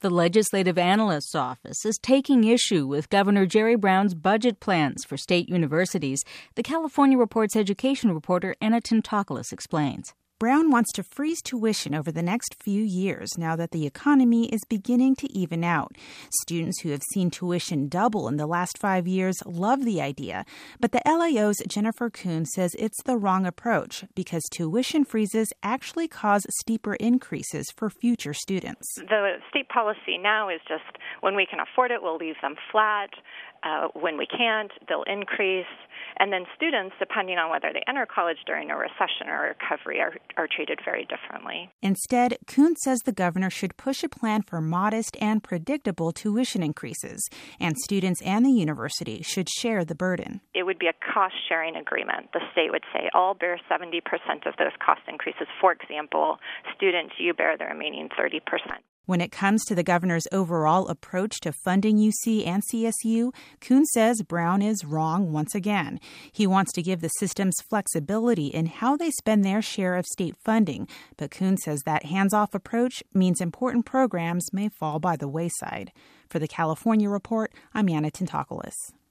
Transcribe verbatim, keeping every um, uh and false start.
The Legislative Analyst's Office is taking issue with Governor Jerry Brown's budget plans for state universities. The California Report's education reporter Anna Tentopoulos explains. Brown wants to freeze tuition over the next few years now that the economy is beginning to even out. Students who have seen tuition double in the last five years love the idea, but the L A O's Jennifer Kuhn says it's the wrong approach because tuition freezes actually cause steeper increases for future students. The state policy now is just when we can afford it, we'll leave them flat. Uh, when we can't, they'll increase. And then students, depending on whether they enter college during a recession or recovery, are, are treated very differently. Instead, Kuhn says the governor should push a plan for modest and predictable tuition increases, and students and the university should share the burden. It would be a cost-sharing agreement. The state would say, I'll bear seventy percent of those cost increases. For example, students, you bear the remaining thirty percent. When it comes to the governor's overall approach to funding U C and C S U, Kuhn says Brown is wrong once again. He wants to give the systems flexibility in how they spend their share of state funding, but Kuhn says that hands-off approach means important programs may fall by the wayside. For the California Report, I'm Anna Tentopoulos.